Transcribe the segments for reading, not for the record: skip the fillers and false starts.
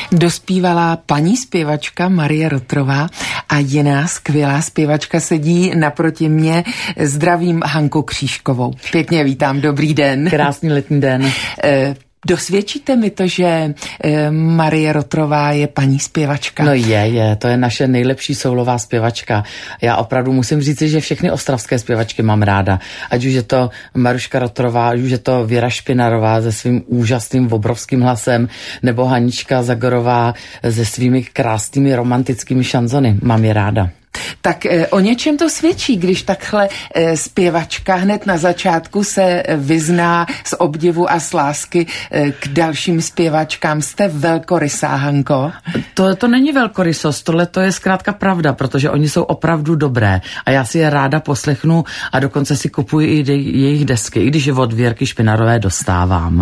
Dospívala paní zpěvačka Marie Rotrová a jiná skvělá zpěvačka sedí naproti mě. Zdravím Hanku Křížkovou. Pěkně vítám, dobrý den. Krásný letní den. Dosvědčíte mi to, že Marie Rotrová je paní zpěvačka? No to je naše nejlepší soulová zpěvačka. Já opravdu musím říci, že všechny ostravské zpěvačky mám ráda. Ať už je to Maruška Rotrová, ať už je to Věra Špinarová se svým úžasným obrovským hlasem, nebo Hanička Zagorová se svými krásnými romantickými šanzony. Mám je ráda. Tak o něčem to svědčí, když takhle zpěvačka hned na začátku se vyzná z obdivu a z lásky k dalším zpěvačkám. Jste velkorysá, Hanko? To není velkorysost, tohle to je zkrátka pravda, protože oni jsou opravdu dobré a já si je ráda poslechnu a dokonce si kupuji i jejich desky, i když je od Věrky Špinarové dostávám.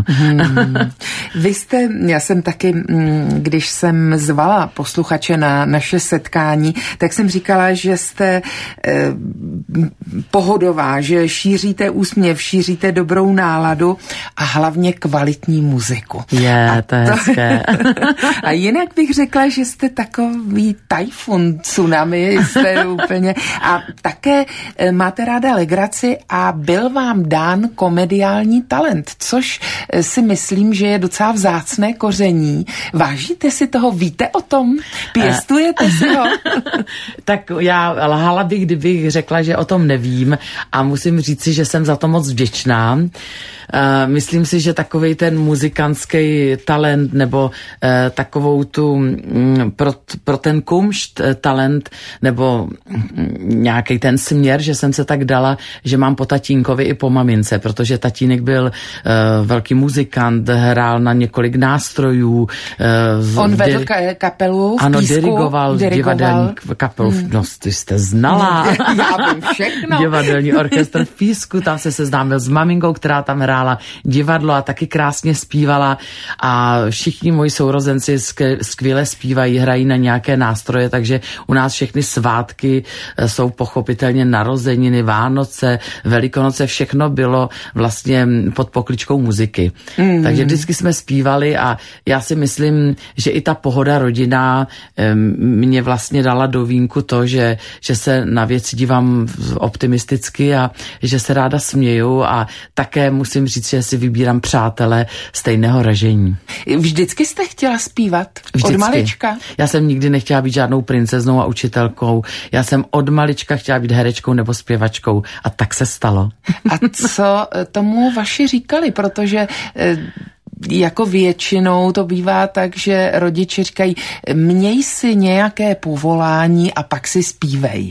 Já jsem taky, když jsem zvala posluchače na naše setkání, tak jsem říkala, že jste pohodová, že šíříte úsměv, šíříte dobrou náladu a hlavně kvalitní muziku. To je hezké. A jinak bych řekla, že jste takový tajfun, tsunami, jste úplně. A také máte ráda legraci a byl vám dán komediální talent, což si myslím, že je docela vzácné koření. Vážíte si toho? Víte o tom? Pěstujete si ho? Tak já lhala bych, kdybych řekla, že o tom nevím a musím říci, že jsem za to moc vděčná. Myslím si, že takovej ten muzikantský talent nebo takovou tu pro ten kumšt talent nebo nějaký ten směr, že jsem se tak dala, že mám po tatínkovi i po mamince, protože tatínek byl velký muzikant, hrál na několik nástrojů. On vedl kapelu v Ano, Písku. dirigoval divadelní kapelu. No, ty jste znala. Já vím všechno. Divadelní orchestr v Písku, tam se seznámil s maminkou, která tam hrála divadlo a taky krásně zpívala a všichni moji sourozenci skvěle zpívají, hrají na nějaké nástroje, takže u nás všechny svátky jsou pochopitelně narozeniny, Vánoce, Velikonoce, všechno bylo vlastně pod pokličkou muziky. Takže vždycky jsme zpívali a já si myslím, že i ta pohoda rodinná mě vlastně dala do vínku to, že se na věci dívám optimisticky a že se ráda směju a také musím říct, že si vybírám přátele stejného ražení. Vždycky jste chtěla zpívat? Vždycky. Od malička? Já jsem nikdy nechtěla být žádnou princeznou a učitelkou. Já jsem od malička chtěla být herečkou nebo zpěvačkou a tak se stalo. A co tomu vaši říkali? Protože jako většinou to bývá tak, že rodiče říkají, měj si nějaké povolání a pak si zpívej.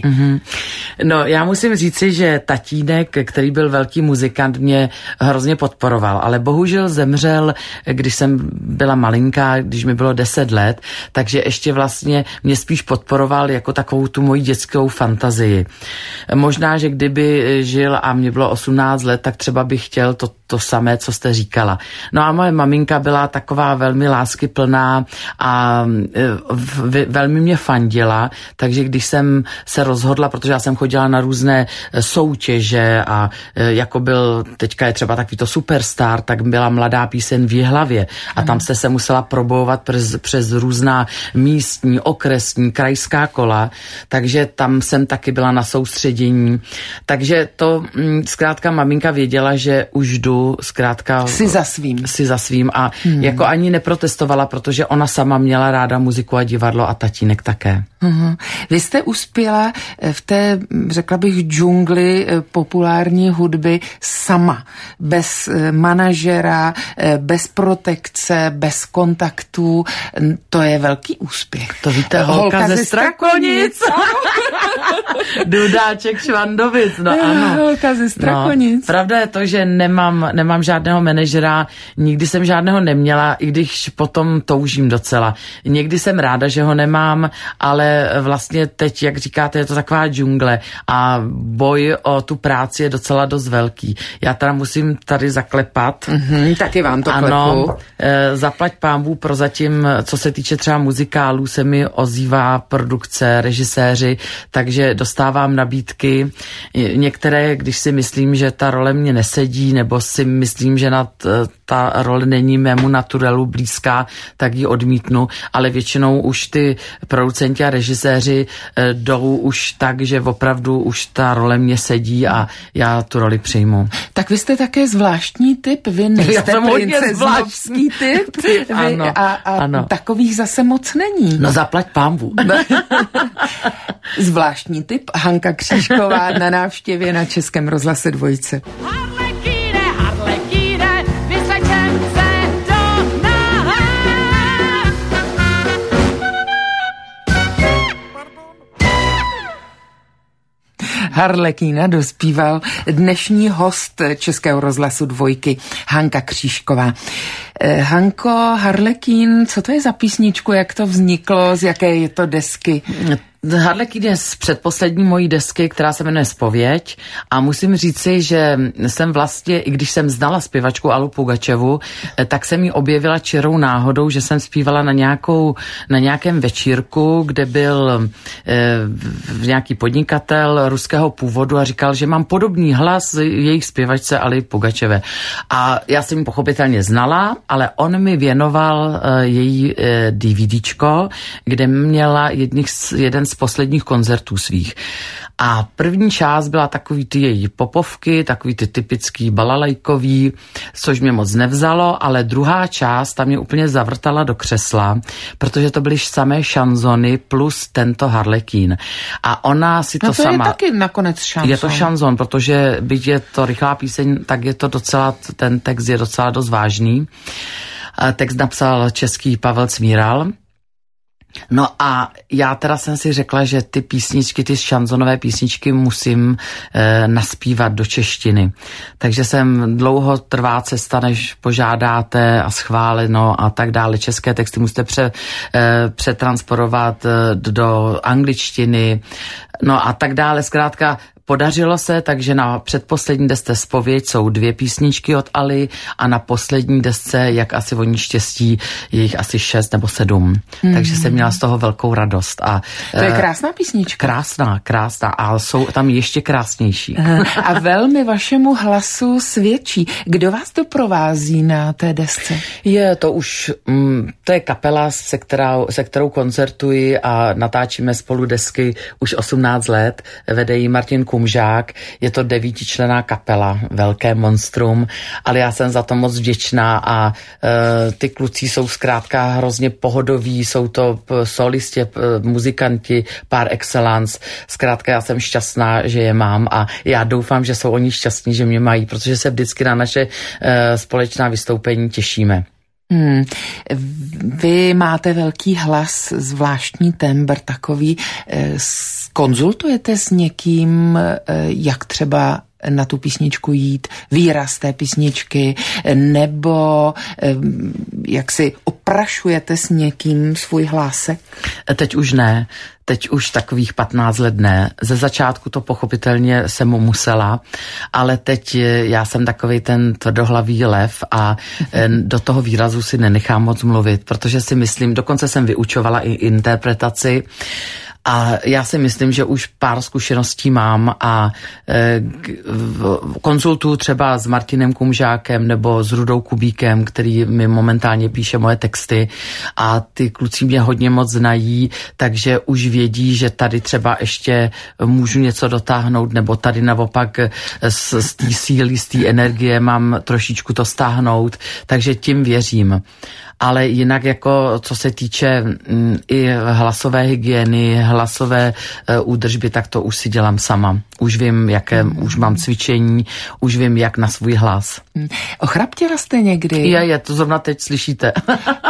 No, já musím říci, že tatínek, který byl velký muzikant, mě hrozně podporoval, ale bohužel zemřel, když jsem byla malinká, když mi bylo 10 let, takže ještě vlastně mě spíš podporoval jako takovou tu moji dětskou fantazii. Možná, že kdyby žil a mě bylo 18 let, tak třeba bych chtěl to samé, co jste říkala. No a moje maminka byla taková velmi láskyplná a velmi mě fandila, takže když jsem se rozhodla, protože já jsem chodila na různé soutěže a jako byl, teďka je třeba takový to Superstar, tak byla Mladá píseň v Jihlavě a tam jste se musela probojovat přes různá místní, okresní, krajská kola, takže tam jsem taky byla na soustředění. Takže to zkrátka maminka věděla, že už jdu zkrátka si za svým a jako ani neprotestovala, protože ona sama měla ráda muziku a divadlo a tatínek také. Vy jste uspěla v té, řekla bych, džungli populární hudby sama, bez manažera, bez protekce, bez kontaktů. To je velký úspěch. To víte, holka ze Strakonic. Dudáček Švandovic, no ano. Holka ze Strakonic. No, pravda je to, že nemám žádného manažera, nikdy jsem žádného neměla, i když potom toužím docela. Někdy jsem ráda, že ho nemám, ale ale vlastně teď, jak říkáte, je to taková džungle a boj o tu práci je docela dost velký. Já teda musím tady zaklepat. Taky vám to ano, klepu. Zaplať pánbůh, prozatím, co se týče třeba muzikálů, se mi ozývá produkce, režiséři, takže dostávám nabídky. Některé, když si myslím, že ta role mě nesedí, nebo si myslím, že ta role není mému naturelu blízká, tak ji odmítnu, ale většinou už ty producenti a režiséři jdou už tak, že opravdu už ta role mě sedí a já tu roli přijmu. Tak vy jste také zvláštní typ, vy nejste princeznovský typ. Ano, ano. Takových zase moc není. No zaplať pánbůh. Zvláštní typ, Hanka Křížková na návštěvě na Českém rozhlase Dvojce. Harlekína dospíval dnešní host Českého rozhlasu Dvojky, Hanka Křížková. Hanko, Harlekín, co to je za písničku, jak to vzniklo, z jaké je to desky? Harlekín je z předposlední mojí desky, která se jmenuje Zpověď a musím říci, že jsem vlastně, i když jsem znala zpěvačku Allu Pugačevu, tak jsem ji objevila čirou náhodou, že jsem zpívala na nějakém večírku, kde byl nějaký podnikatel ruského původu a říkal, že mám podobný hlas jejich zpěvačce Ally Pugačeve. A já jsem ji pochopitelně znala, ale on mi věnoval její DVDčko, kde měla jeden z posledních koncertů svých. A první část byla takový ty její popovky, takový ty typický balalajkový, což mě moc nevzalo, ale druhá část tam mě úplně zavrtala do křesla, protože to byly samé šanzony plus tento Harlekín. A ona si to sama... je taky nakonec šanzon. Je to šanzon, protože byť je to rychlá píseň, tak je to docela, ten text je docela dost vážný. Text napsal český Pavel Cmíral. No a já teda jsem si řekla, že ty písničky, ty šanzonové písničky musím naspívat do češtiny. Takže dlouho trvá cesta, než požádáte a schváleno a tak dále. České texty musíte přetransformovat do angličtiny, no a tak dále. Zkrátka podařilo se, takže na předposlední desce Zpověď jsou 2 písničky od Ally a na poslední desce, jak asi voní štěstí, je jich asi 6 nebo 7. Takže jsem měla z toho velkou radost. A, to je krásná písnička. Krásná a jsou tam ještě krásnější. A velmi vašemu hlasu svědčí. Kdo vás doprovází na té desce? To je kapela, se kterou koncertuji a natáčíme spolu desky už 18 let. Vede jí Martin Kumžák, je to 9členná kapela, velké monstrum, ale já jsem za to moc vděčná a ty kluci jsou zkrátka hrozně pohodoví, jsou to solistě, muzikanti par excellence, zkrátka já jsem šťastná, že je mám a já doufám, že jsou oni šťastní, že mě mají, protože se vždycky na naše společná vystoupení těšíme. Vy máte velký hlas, zvláštní tembr takový. Konzultujete s někým, jak třeba na tu písničku jít, výraz té písničky, nebo jak si oprašujete s někým svůj hlásek? Teď už ne. Teď už takových 15 let ne. Ze začátku to pochopitelně jsem mu musela, ale teď já jsem takovej ten tvrdohlavý lev a do toho výrazu si nenechám moc mluvit, protože si myslím, dokonce jsem vyučovala i interpretaci, a já si myslím, že už pár zkušeností mám a konzultuju třeba s Martinem Kumžákem nebo s Rudou Kubíkem, který mi momentálně píše moje texty a ty kluci mě hodně moc znají, takže už vědí, že tady třeba ještě můžu něco dotáhnout nebo tady naopak z té síly, z té energie mám trošičku to stáhnout, takže tím věřím. Ale jinak jako co se týče i hlasové hygieny, hlasové údržby, tak to už si dělám sama. Už vím, už mám cvičení, už vím, jak na svůj hlas. Ochraptěla jste někdy? Je, to zrovna teď slyšíte.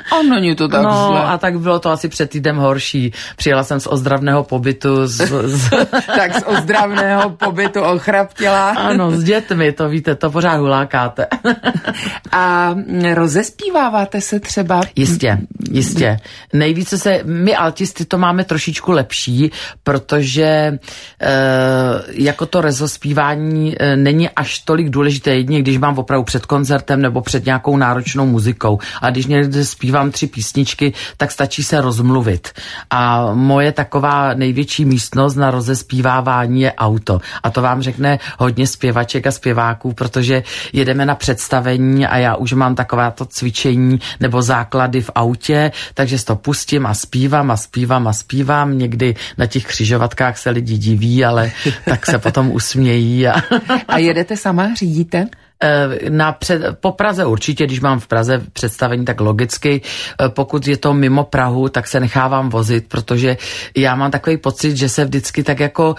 A není to tak zle. A tak bylo to asi před týdnem horší. Přijela jsem z ozdravného pobytu. Tak z ozdravného pobytu ochraptěla. Ano, s dětmi, to víte, to pořád hulákáte. A rozespíváváte se třeba? Jistě. Nejvíce my altisty to máme trošičku lepší, protože jako to rozospívání není až tolik důležité, jedině když mám opravdu před koncertem nebo před nějakou náročnou muzikou. A když někde zpívám 3 písničky, tak stačí se rozmluvit. A moje taková největší místnost na rozespívávání je auto. A to vám řekne hodně zpěvaček a zpěváků, protože jedeme na představení a já už mám takováto cvičení nebo základy v autě, takže si to pustím a zpívám. Někdy na těch křižovatkách se lidi diví, ale tak se potom usmějí. A jedete sama, řídíte? Po Praze určitě, když mám v Praze představení, tak logicky, pokud je to mimo Prahu, tak se nechávám vozit, protože já mám takový pocit, že se vždycky tak jako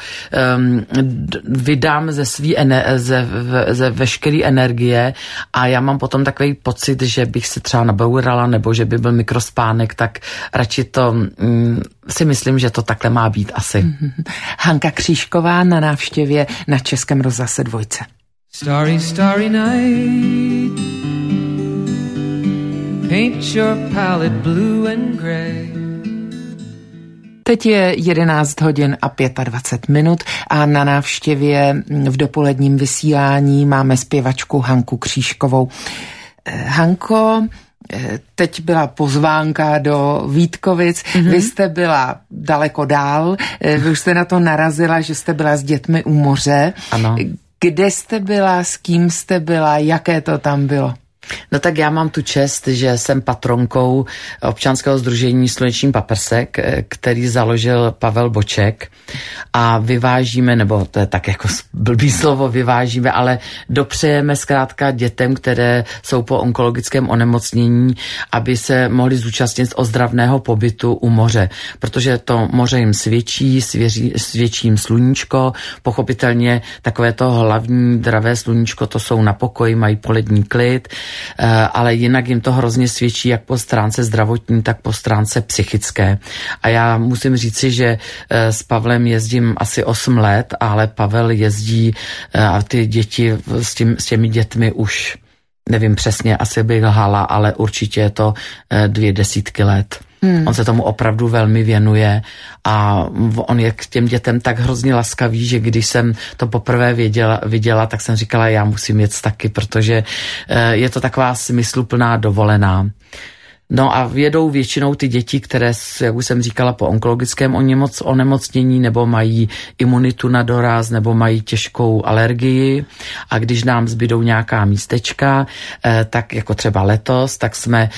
vydám ze veškeré energie a já mám potom takový pocit, že bych se třeba nabourala nebo že by byl mikrospánek, tak radši to si myslím, že to takhle má být asi. Hanka Křížková na návštěvě na Českém rozhlase 2. Starry, starry night. Paint your palette blue and gray. Teď je 11 hodin a 25 minut a na návštěvě v dopoledním vysílání máme zpěvačku Hanku Křížkovou. Hanko, teď byla pozvánka do Vítkovic, vy jste byla daleko dál, vy už jste na to narazila, že jste byla s dětmi u moře. Ano. Kde jste byla, s kým jste byla, jaké to tam bylo? No tak já mám tu čest, že jsem patronkou občanského sdružení Sluneční paprsek, který založil Pavel Boček a vyvážíme, nebo to je tak jako blbý slovo, vyvážíme, ale dopřejeme zkrátka dětem, které jsou po onkologickém onemocnění, aby se mohli zúčastnit ozdravného pobytu u moře, protože to moře jim svědčí jim sluníčko, pochopitelně takové to hlavní dravé sluníčko, to jsou na pokoji, mají polední klid, ale jinak jim to hrozně svědčí jak po stránce zdravotní, tak po stránce psychické. A já musím říci, že s Pavlem jezdím asi 8 let, ale Pavel jezdí a ty děti s těmi dětmi už nevím přesně, asi bych lhala, ale určitě je to 20 let. On se tomu opravdu velmi věnuje a on je k těm dětem tak hrozně laskavý, že když jsem to poprvé viděla, tak jsem říkala, já musím jet taky, protože je to taková smysluplná dovolená. No a jedou většinou ty děti, které, jak už jsem říkala, po onkologickém onemocnění nebo mají imunitu na doraz nebo mají těžkou alergii a když nám zbydou nějaká místečka, tak jako třeba letos, tak jsme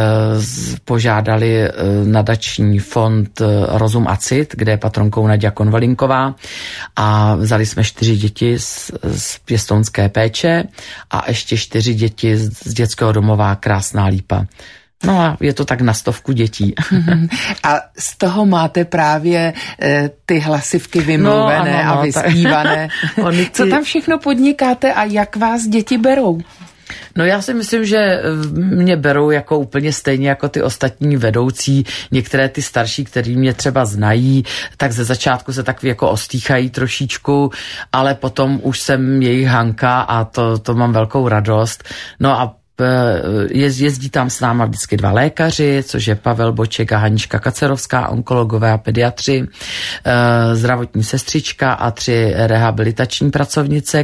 požádali nadační fond Rozum a cit, kde je patronkou Naďa Konvalinková a vzali jsme 4 děti z pěstounské péče a ještě 4 děti z dětského domova Krásná lípa. No a je to tak na 100 dětí. A z toho máte právě ty hlasivky vymluvené a vyspívané. Co tam všechno podnikáte a jak vás děti berou? No já si myslím, že mě berou jako úplně stejně jako ty ostatní vedoucí, některé ty starší, který mě třeba znají, tak ze začátku se tak jako ostýchají trošičku, ale potom už jsem jejich Hanka a to mám velkou radost. No a jezdí tam s náma vždycky 2 lékaři, což je Pavel Boček a Hanička Kacerovská, onkologové a pediatři, zdravotní sestřička a 3 rehabilitační pracovnice,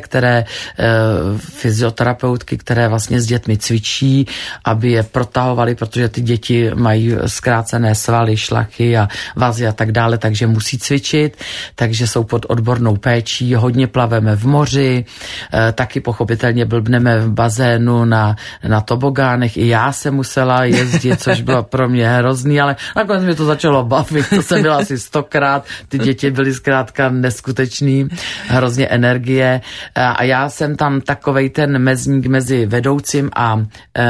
fyzioterapeutky, které vlastně s dětmi cvičí, aby je protahovali, protože ty děti mají zkrácené svaly, šlachy a vazy a tak dále, takže musí cvičit, takže jsou pod odbornou péčí, hodně plaveme v moři, taky pochopitelně blbneme v bazénu na tobogánech. I já jsem musela jezdit, což bylo pro mě hrozný, ale nakonec mi to začalo bavit. To jsem byla asi 100krát. Ty děti byly zkrátka neskutečný, hrozně energie. A já jsem tam takovej ten mezník mezi vedoucím a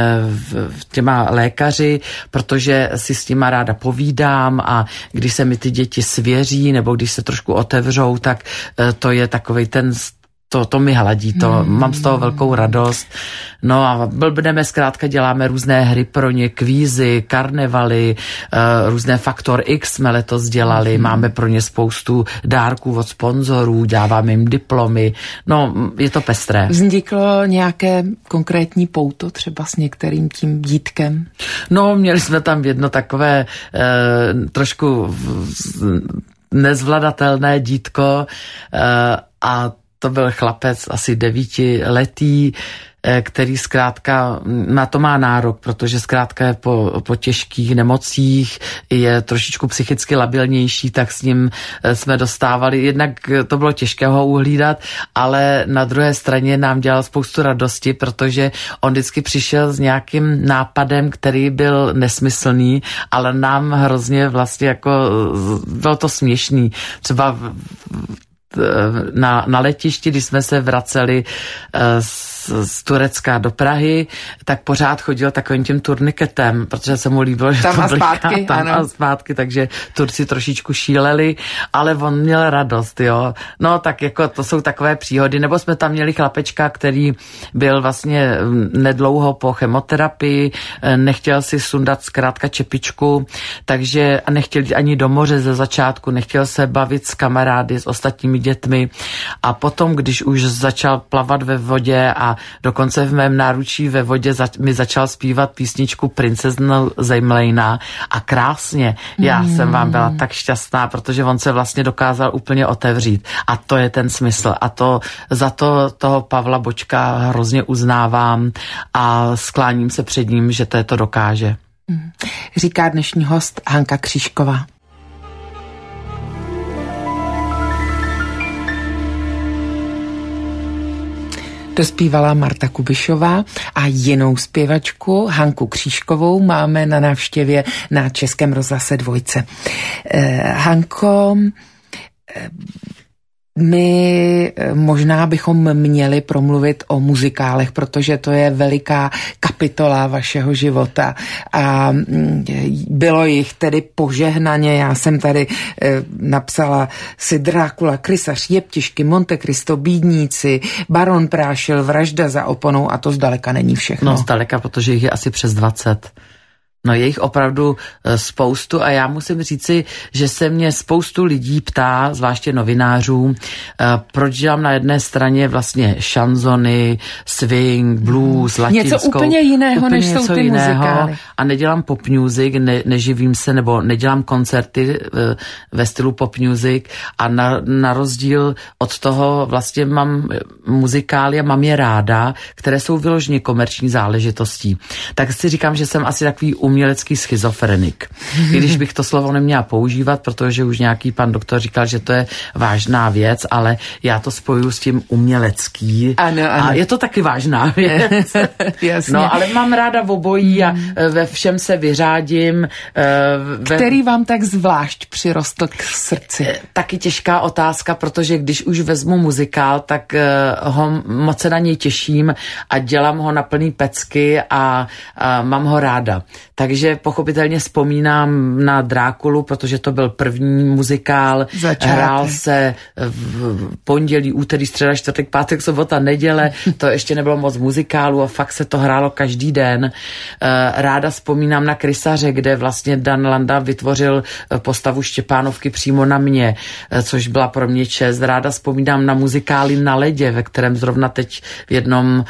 těma lékaři, protože si s nima ráda povídám a když se mi ty děti svěří nebo když se trošku otevřou, tak to je takovej ten to mi hladí, mám z toho velkou radost. No a blbneme, zkrátka děláme různé hry pro ně, kvízy, karnevaly, různé Faktor X jsme letos dělali, máme pro ně spoustu dárků od sponzorů, dáváme jim diplomy, no je to pestré. Vzniklo nějaké konkrétní pouto třeba s některým tím dítkem? No, měli jsme tam jedno takové trošku nezvladatelné dítko a to byl chlapec asi 9letý, který zkrátka na to má nárok, protože zkrátka je po těžkých nemocích, je trošičku psychicky labilnější, tak s ním jsme dostávali, jednak to bylo těžké ho uhlídat, ale na druhé straně nám dělal spoustu radosti, protože on vždycky přišel s nějakým nápadem, který byl nesmyslný, ale nám hrozně vlastně jako bylo to směšný. Třeba na letišti, když jsme se vraceli z Turecka do Prahy, tak pořád chodil takovým tím turniketem, protože se mu líbilo, že tam to bliká tam a zpátky, takže Turci trošičku šíleli, ale on měl radost, jo. No tak jako to jsou takové příhody, nebo jsme tam měli chlapečka, který byl vlastně nedlouho po chemoterapii, nechtěl si sundat zkrátka čepičku, takže a nechtěl jít ani do moře ze začátku, nechtěl se bavit s kamarády, s ostatními dětmi a potom, když už začal plavat ve vodě a dokonce v mém náručí ve vodě mi začal zpívat písničku Princezna Zemlejna a krásně. Já jsem vám byla tak šťastná, protože on se vlastně dokázal úplně otevřít. A to je ten smysl. A to za to toho Pavla Bočka hrozně uznávám a skláním se před ním, že to dokáže. Říká dnešní host Hanka Křížková. Dospívala Marta Kubišová a jinou zpěvačku Hanku Křížkovou máme na návštěvě na Českém rozhlase Dvojce. Hanko, my možná bychom měli promluvit o muzikálech, protože to je veliká kapitola vašeho života a bylo jich tedy požehnaně. Já jsem tady napsala si Drákula, Krysař, Jeptišky, Monte Cristo, Bídníci, Baron Prášil, Vražda za oponou a to zdaleka není všechno. No zdaleka, protože jich je asi přes 20. No je jich opravdu spoustu a já musím říci, že se mě spoustu lidí ptá, zvláště novinářů, proč dělám na jedné straně vlastně šanzony, swing, blues, latinskou. Něco úplně jiného, než jsou ty muzikály. A nedělám pop music, neživím se, nebo nedělám koncerty ve stylu pop music a na rozdíl od toho vlastně mám muzikály a mám je ráda, které jsou vyloženě komerční záležitostí. Tak si říkám, že jsem asi takový umělecký schizofrenik. I když bych to slovo neměla používat, protože už nějaký pan doktor říkal, že to je vážná věc, ale já to spojuju s tím umělecký. Ano. A je to taky vážná věc. Jasně. No, ale mám ráda obojí a ve všem se vyřádím. Který vám tak zvlášť přirostl k srdci? Taky těžká otázka, protože když už vezmu muzikál, tak ho moc se na něj těším a dělám ho na plný pecky a mám ho ráda. Takže pochopitelně vzpomínám na Drákulu, protože to byl první muzikál. Hrál se v pondělí, úterý, středa, čtvrtek, pátek, sobota, neděle. To ještě nebylo moc muzikálu a fakt se to hrálo každý den. Ráda vzpomínám na Krysaře, kde vlastně Dan Landa vytvořil postavu Štěpánovky přímo na mě, což byla pro mě čest. Ráda vzpomínám na muzikály Na ledě, ve kterém zrovna teď v jednom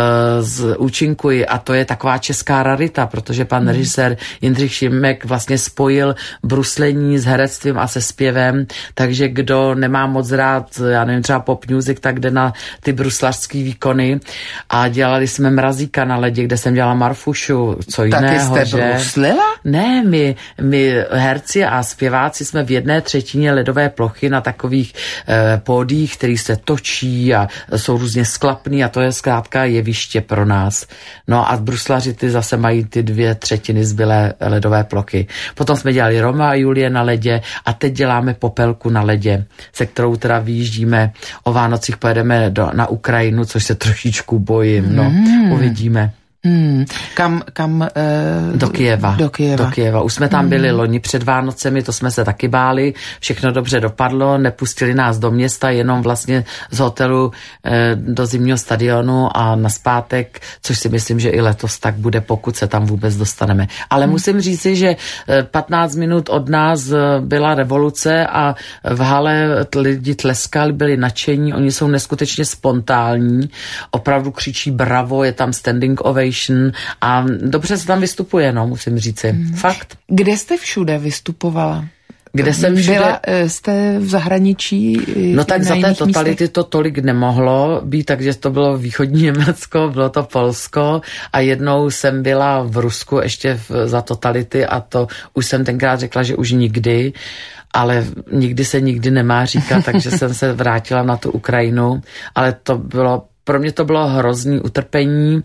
účinkuji a to je taková česká rarita, protože pan režisér Jindřich Šimek vlastně spojil bruslení s herectvím a se zpěvem, takže kdo nemá moc rád, já nevím, třeba pop music, tak jde na ty bruslařský výkony a dělali jsme Mrazíka na ledě, kde jsem dělala Marfušu, co jiného, taky jste bruslila? Ne, my herci a zpěváci jsme v 1/3 ledové plochy na takových pódiích, který se točí a jsou různě sklapný a to je zkrátka jeviště pro nás. No a bruslaři ty zase mají ty 2/3 zbylé ledové plochy. Potom jsme dělali Roma a Julie na ledě a teď děláme Popelku na ledě, se kterou teda vyjíždíme o Vánocích, pojedeme na Ukrajinu, což se trošičku bojím, no, uvidíme. Kam? Do Kyjeva. Do Kyjeva. Už jsme tam byli loni před Vánocemi, to jsme se taky báli, všechno dobře dopadlo, nepustili nás do města, jenom vlastně z hotelu do zimního stadionu a nazpátek, což si myslím, že i letos tak bude, pokud se tam vůbec dostaneme. Ale musím říci, že 15 minut od nás byla revoluce a v hale lidi tleskali, byli nadšení, oni jsou neskutečně spontánní, opravdu křičí bravo, je tam standing ovation a dobře se tam vystupuje, no, musím říci. Fakt. Kde jste všude vystupovala? Kde jsem všude? Byla jste v zahraničí? No tak za té totality to tolik nemohlo být, takže to bylo východní Německo, bylo to Polsko a jednou jsem byla v Rusku ještě za totality a to už jsem tenkrát řekla, že už nikdy, ale nikdy se nikdy nemá říkat, takže jsem se vrátila na tu Ukrajinu, ale pro mě to bylo hrozný utrpení.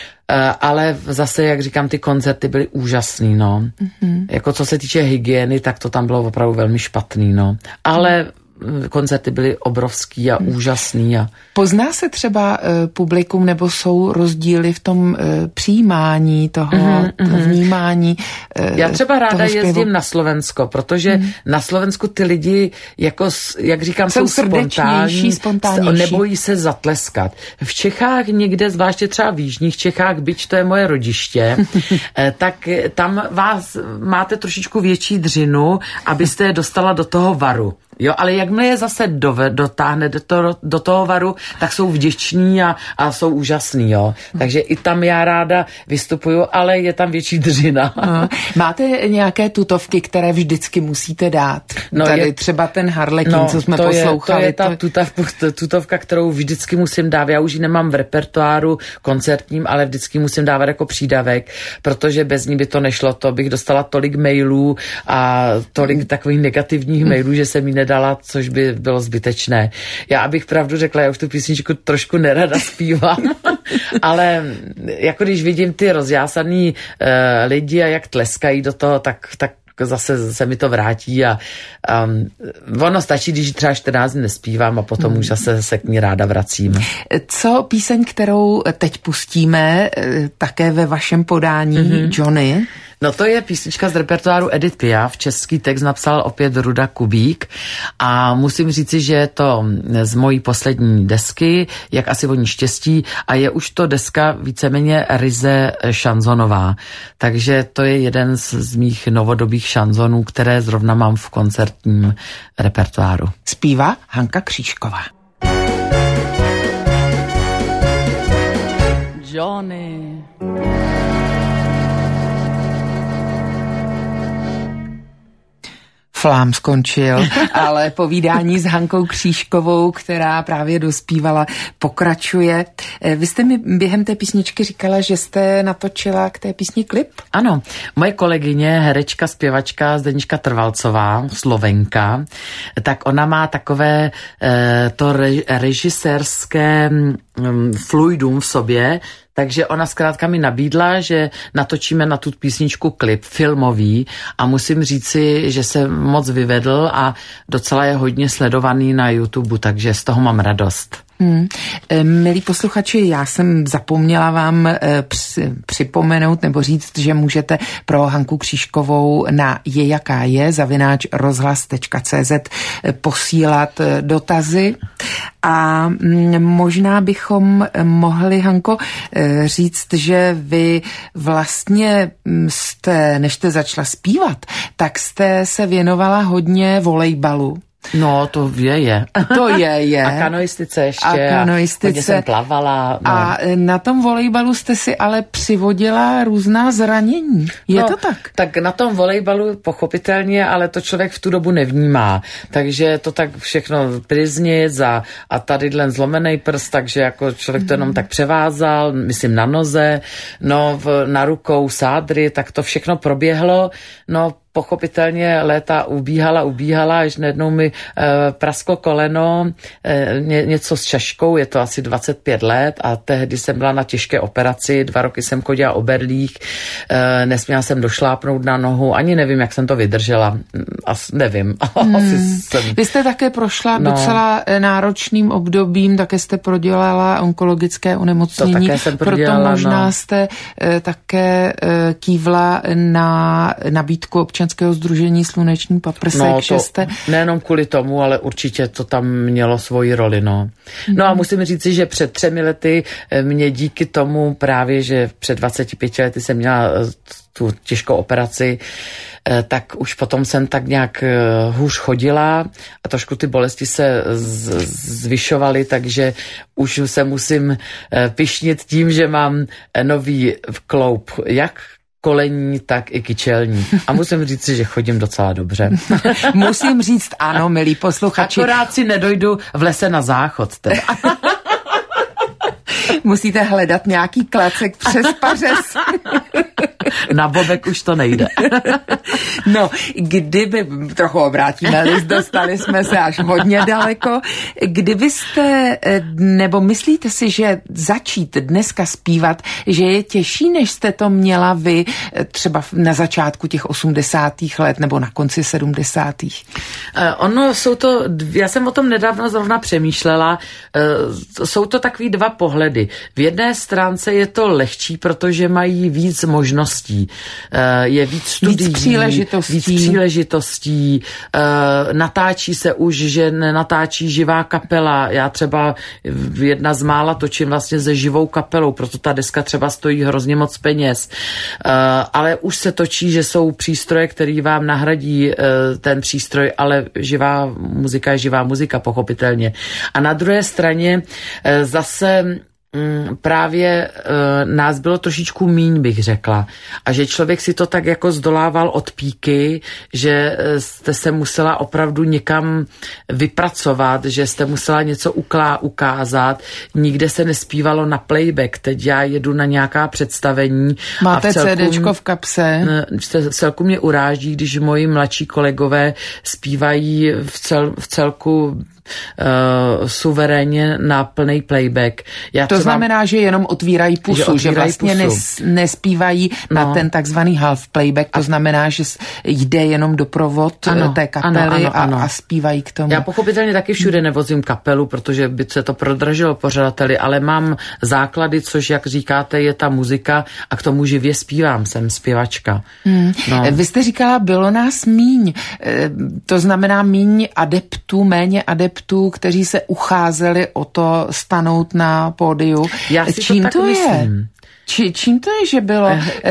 Ale zase, jak říkám, ty koncerty byly úžasný, no. Jako co se týče hygieny, tak to tam bylo opravdu velmi špatný, no. Ale koncerty byly obrovský a úžasný. Pozná se třeba publikum, nebo jsou rozdíly v tom přijímání toho vnímání? Já třeba ráda jezdím na Slovensko, protože na Slovensku ty lidi, jako, jak říkám, jsou spontánnější, nebojí se zatleskat. V Čechách někde, zvláště třeba v jižních Čechách, byť to je moje rodiště, tak tam vás máte trošičku větší dřinu, abyste je dostala do toho varu. Jo, ale jakmile je zase dotáhne do toho varu, tak jsou vděční a jsou úžasný, jo. Takže i tam já ráda vystupuju, ale je tam větší dřina. Máte nějaké tutovky, které vždycky musíte dát? No tady třeba ten Harlekin, co jsme poslouchali. To je ta tutovka, kterou vždycky musím dávat. Já už ji nemám v repertoáru koncertním, ale vždycky musím dávat jako přídavek, protože bez ní by to nešlo. To bych dostala tolik mailů a tolik takových negativních mailů, že jsem ji nedala, což by bylo zbytečné. Já, abych pravdu řekla, já už tu písničku trošku nerada zpívám, ale jako když vidím ty rozjásaný lidi a jak tleskají do toho, tak zase se mi to vrátí a ono stačí, když třeba 14 dní nespívám a potom už zase se k ní ráda vracím. Co píseň, kterou teď pustíme, také ve vašem podání, Johnny? No to je písnička z repertoáru Edith Piaf, český text napsal opět Ruda Kubík a musím říci, že je to z mojí poslední desky, jak asi voní štěstí a je už to deska víceméně ryze šanzonová, takže to je jeden z mých novodobých šanzonů, které zrovna mám v koncertním repertoáru. Zpívá Hanka Křížková. Johnny. Flám skončil, ale povídání s Hankou Křížkovou, která právě dospívala, pokračuje. Vy jste mi během té písničky říkala, že jste natočila k té písni klip? Ano, moje kolegyně, herečka, zpěvačka Zdeníčka Trvalcová, Slovenka, tak ona má takové to režisérské fluidum v sobě, takže ona zkrátka mi nabídla, že natočíme na tu písničku klip filmový a musím říci, že se moc vyvedl a docela je hodně sledovaný na YouTube, takže z toho mám radost. Milí posluchači, já jsem zapomněla vám připomenout nebo říct, že můžete pro Hanku Křížkovou na @rozhlas.cz posílat dotazy a možná bychom mohli, Hanko, říct, že vy vlastně než jste začala zpívat, tak jste se věnovala hodně volejbalu. No, to je. To je. A kanoistice ještě. A hodně jsem plavala. No. A na tom volejbalu jste si ale přivodila různá zranění. Je to tak? Tak na tom volejbalu pochopitelně, ale to člověk v tu dobu nevnímá. Takže to tak všechno priznic a tadyhle zlomený prst, takže jako člověk to jenom tak převázal, myslím na noze, no na rukou sádry, tak to všechno proběhlo. No pochopitelně léta ubíhala, až najednou mi prasklo koleno, něco s čaškou, je to asi 25 let a tehdy jsem byla na těžké operaci, 2 roky jsem chodila o berlích, nesměla jsem došlápnout na nohu, ani nevím, jak jsem to vydržela, nevím. Vy jste také prošla docela náročným obdobím, také jste prodělala onkologické onemocnění, proto možná jste také kývla na nabídku občanského sdružení Sluneční paprsek, že jste... Nejenom kvůli tomu, ale určitě to tam mělo svoji roli, no. No a musím říci, že před 3 lety mě díky tomu právě, že před 25 lety jsem měla tu těžkou operaci, tak už potom jsem tak nějak hůř chodila a trošku ty bolesti se zvyšovaly, takže už se musím pyšnit tím, že mám nový kloub, jak kolení, tak i kyčelní. A musím říct si, že chodím docela dobře. Musím říct ano, milí posluchači. Akorát si nedojdu v lese na záchod. Teda. Musíte hledat nějaký klacek přes pařez. Na bobek už to nejde. No, kdyby, trochu obrátíme list, dostali jsme se až hodně daleko, kdybyste, nebo myslíte si, že začít dneska zpívat, že je těžší, než jste to měla vy třeba na začátku těch 80. let nebo na konci 70. Ono jsou to, já jsem o tom nedávno zrovna přemýšlela, jsou to takový 2 pohledy. V jedné stránce je to lehčí, protože mají víc možností. Je víc studií, víc příležitostí, natáčí se už, že nenatáčí živá kapela. Já třeba jedna z mála točím vlastně se živou kapelou, proto ta deska třeba stojí hrozně moc peněz. Ale už se točí, že jsou přístroje, které vám nahradí ten přístroj, ale živá muzika je živá muzika, pochopitelně. A na druhé straně zase právě nás bylo trošičku míň, bych řekla. A že člověk si to tak jako zdolával od píky, že jste se musela opravdu někam vypracovat, že jste musela něco ukázat. Nikde se nespívalo na playback. Teď já jedu na nějaká představení. Máte CDčko v kapse? Celku mě uráží, když moji mladší kolegové zpívají v celku suverénně na plný playback. To znamená, že jenom otvírají pusu, že vlastně nespívají na ten takzvaný half playback, to znamená, že jde jenom doprovod té kapely a zpívají k tomu. Já pochopitelně taky všude nevozím kapelu, protože by se to prodražilo pořadateli, ale mám základy, což, jak říkáte, je ta muzika a k tomu živě zpívám, jsem zpěvačka. No. Vy jste říkala, bylo nás míň. To znamená míň adeptů, méně adeptů, kteří se ucházeli o to stanout na pódiu. Čím to je? Čím to je, že bylo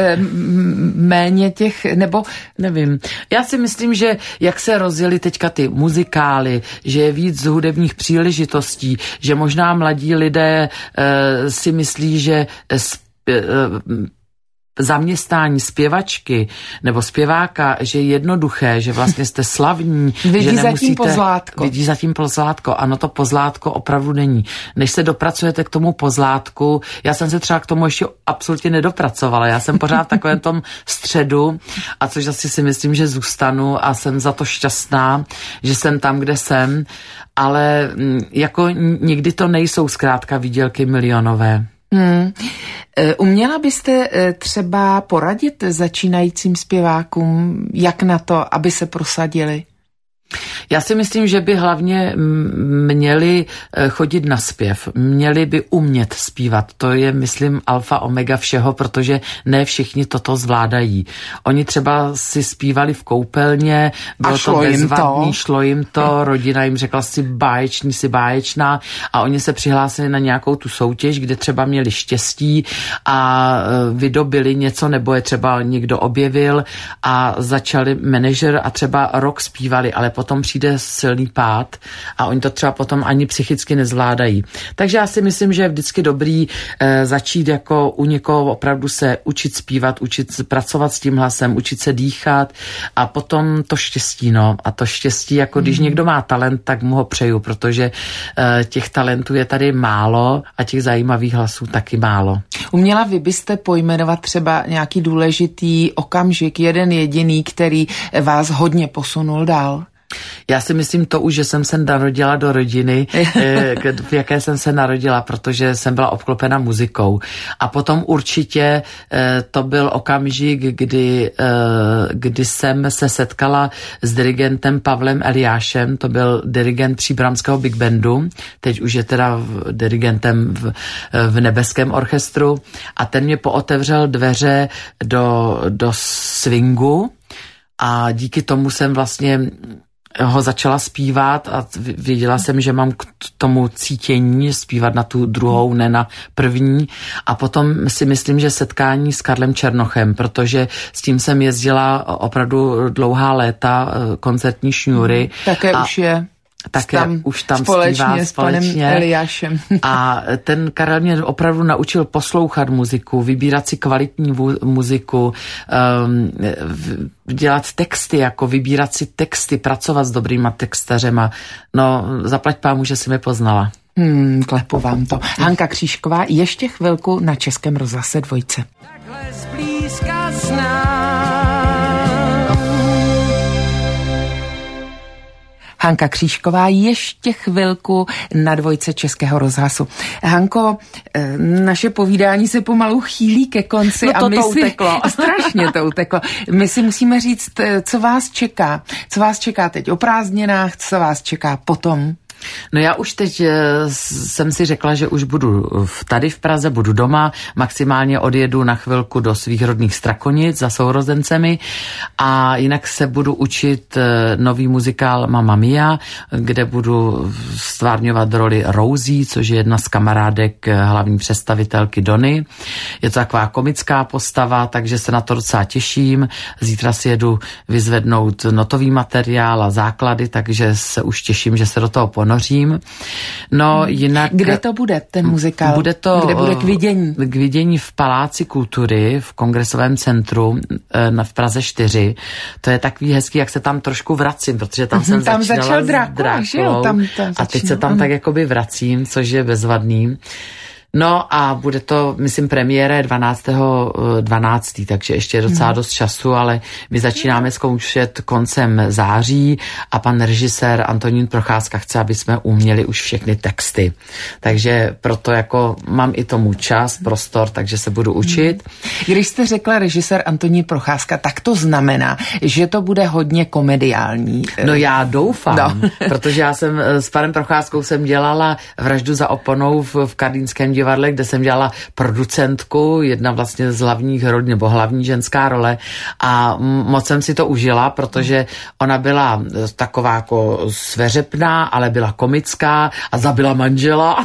méně těch, nebo nevím. Já si myslím, že jak se rozjeli teďka ty muzikály, že je víc hudebních příležitostí, že možná mladí lidé si myslí, že zaměstnání zpěvačky nebo zpěváka, že je jednoduché, že vlastně jste slavní, vidí zatím pozlátko. Vidí zatím pozlátko. Ano, to pozlátko opravdu není. Než se dopracujete k tomu pozlátku, já jsem se třeba k tomu ještě absolutně nedopracovala. Já jsem pořád v takovém tom středu, a což asi si myslím, že zůstanu a jsem za to šťastná, že jsem tam, kde jsem, ale jako nikdy to nejsou zkrátka výdělky milionové. Uměla byste třeba poradit začínajícím zpěvákům, jak na to, aby se prosadili? Já si myslím, že by hlavně měli chodit na zpěv, měli by umět zpívat. To je, myslím, alfa omega všeho, protože ne všichni toto zvládají. Oni třeba si zpívali v koupelně, bylo to bezvadný, šlo jim to, rodina jim řekla si báječná a oni se přihlásili na nějakou tu soutěž, kde třeba měli štěstí a vydobili něco, nebo je třeba někdo objevil a začali manažer a třeba rok zpívali, ale potom přijde přijde silný pád a oni to třeba potom ani psychicky nezvládají. Takže já si myslím, že je vždycky dobrý začít jako u někoho opravdu se učit zpívat, učit pracovat s tím hlasem, učit se dýchat a potom to štěstí, no. A to štěstí, jako když někdo má talent, tak mu ho přeju, protože těch talentů je tady málo a těch zajímavých hlasů taky málo. Uměla vy byste pojmenovat třeba nějaký důležitý okamžik, jeden jediný, který vás hodně posunul dál? Já si myslím to už, že jsem se narodila do rodiny, v jaké jsem se narodila, protože jsem byla obklopena muzikou. A potom určitě to byl okamžik, kdy jsem se setkala s dirigentem Pavlem Eliášem, to byl dirigent Příbramského Big Bandu, teď už je teda dirigentem v Nebeském orchestru a ten mě pootevřel dveře do swingu a díky tomu jsem vlastně ho začala zpívat a věděla jsem, že mám k tomu cítění zpívat na tu druhou, ne na první. A potom si myslím, že setkání s Karlem Černochem, protože s tím jsem jezdila opravdu dlouhá léta, koncertní šňůry. Také už je. Také už tam společně zpívá s panem Eliášem. A ten Karel mě opravdu naučil poslouchat muziku, vybírat si kvalitní muziku, dělat texty, jako vybírat si texty, pracovat s dobrýma textařema. No, zaplať pámu, že si mě poznala. Klepu vám to. Hanka Křížková, ještě chvilku na Českém rozhlase Dvojce. Takhle zblízka znám. Hanka Křížková, ještě chvilku na Dvojce Českého rozhlasu. Hanko, naše povídání se pomalu chýlí ke konci. No to uteklo. Strašně to uteklo. My si musíme říct, co vás čeká. Co vás čeká teď o prázdninách, co vás čeká potom? No já už teď jsem si řekla, že už budu tady v Praze, budu doma, maximálně odjedu na chvilku do svých rodných Strakonic za sourozencemi a jinak se budu učit nový muzikál Mamma Mia, kde budu stvárňovat roli Rosie, což je jedna z kamarádek hlavní představitelky Dony. Je to taková komická postava, takže se na to docela těším. Zítra si jedu vyzvednout notový materiál a základy, takže se už těším, že se do toho ponořím. No jinak... Kde to bude, ten muzikál? Kde bude k vidění? K vidění v Paláci kultury, v Kongresovém centru v Praze 4. To je takový hezký, jak se tam trošku vracím, protože tam jsem tam začínala začal s Drákulou, že jo? Tam a teď se tam tak jakoby vracím, což je bezvadný. No a bude to, myslím, premiéra 12. takže ještě je docela dost času, ale my začínáme zkoušet koncem září a pan režisér Antonín Procházka chce, aby jsme uměli už všechny texty. Takže proto jako mám i tomu čas, prostor, takže se budu učit. Když jste řekla režisér Antonín Procházka, tak to znamená, že to bude hodně komediální. No já doufám, protože já jsem s panem Procházkou jsem dělala Vraždu za oponou v Karlínském divadle, kde jsem dělala producentku, jedna vlastně z hlavních rol, nebo hlavní ženská role a moc jsem si to užila, protože ona byla taková jako sveřepná, ale byla komická a zabila manžela.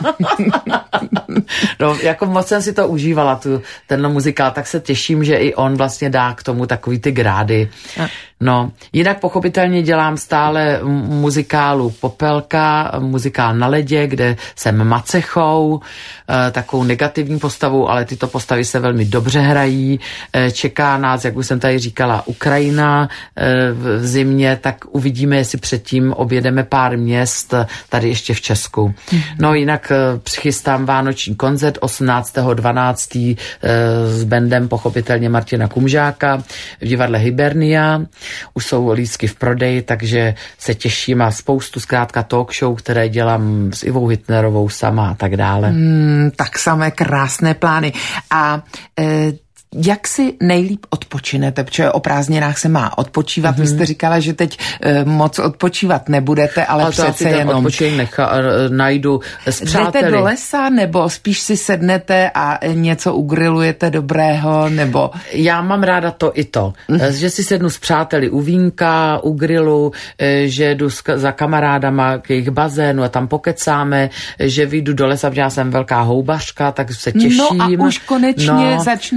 No, jako moc jsem si to užívala, tenhle muzikál, tak se těším, že i on vlastně dá k tomu takový ty grády. No, jinak pochopitelně dělám stále muzikálu Popelka, muzikál Na ledě, kde jsem Macechou, takovou negativní postavou, ale tyto postavy se velmi dobře hrají. Čeká nás, jak už jsem tady říkala, Ukrajina v zimě, tak uvidíme, jestli předtím objedeme pár měst tady ještě v Česku. No, jinak přichystám vánoční koncert 18.12. s bandem pochopitelně Martina Kumžáka v divadle Hibernia. Už jsou lístky v prodeji, takže se těším a spoustu zkrátka talk show, které dělám s Ivou Hitnerovou sama a tak dále. Tak samé krásné plány. A jak si nejlíp odpočinete, protože o prázdninách se má odpočívat. Vy jste říkala, že teď moc odpočívat nebudete, ale přece jenom. Odpočinek najdu s přáteli. Jdete do lesa, nebo spíš si sednete a něco ugrilujete dobrého, nebo... Já mám ráda to i to, že si sednu s přáteli u vínka, u grilu, že jdu za kamarádama k jejich bazénu a tam pokecáme, že vyjdu do lesa, protože já jsem velká houbařka, tak se těším. No a už konečně začnou růst.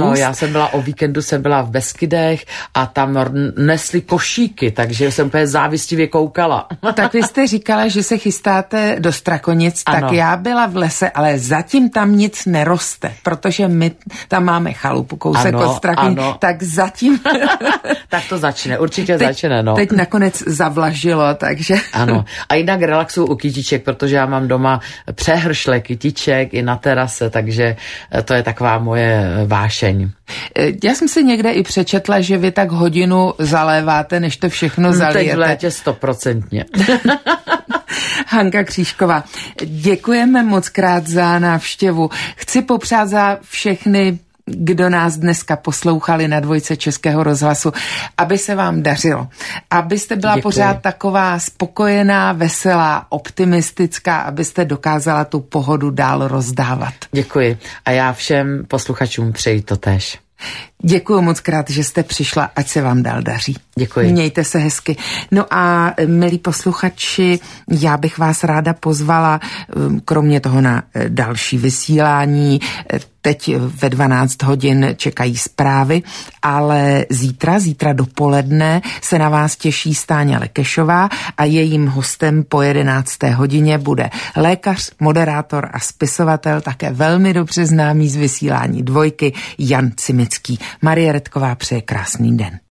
Ano, já jsem byla o víkendu, jsem byla v Beskydech a tam nesli košíky, takže jsem úplně závistivě koukala. Tak vy jste říkala, že se chystáte do Strakonic, Ano. tak já byla v lese, ale zatím tam nic neroste, protože my tam máme chalupu kousek od Strakonic, tak zatím... Tak to začne, určitě začne, no. Teď nakonec zavlažilo, takže... Ano, a jinak relaxuju u kytiček, protože já mám doma přehršle kytiček i na terase, takže to je taková moje vášeň. Já jsem si někde i přečetla, že vy tak hodinu zaléváte, než to všechno zalijete. Teď v létě 100%. Hanka Křížková, děkujeme moc krát za návštěvu. Chci popřát za všechny, kdo nás dneska poslouchali na Dvojce Českého rozhlasu, aby se vám dařilo. Abyste byla pořád taková spokojená, veselá, optimistická, abyste dokázala tu pohodu dál rozdávat. Děkuji. A já všem posluchačům přeji to též. Děkuji moc krát, že jste přišla, ať se vám dál daří. Děkuji. Mějte se hezky. No a milí posluchači, já bych vás ráda pozvala, kromě toho na další vysílání. Teď ve 12 hodin čekají zprávy, ale zítra dopoledne se na vás těší Stáňa Lekešová a jejím hostem po 11. hodině bude lékař, moderátor a spisovatel, také velmi dobře známý z vysílání Dvojky, Jan Cimický. Marie Redková přeje krásný den.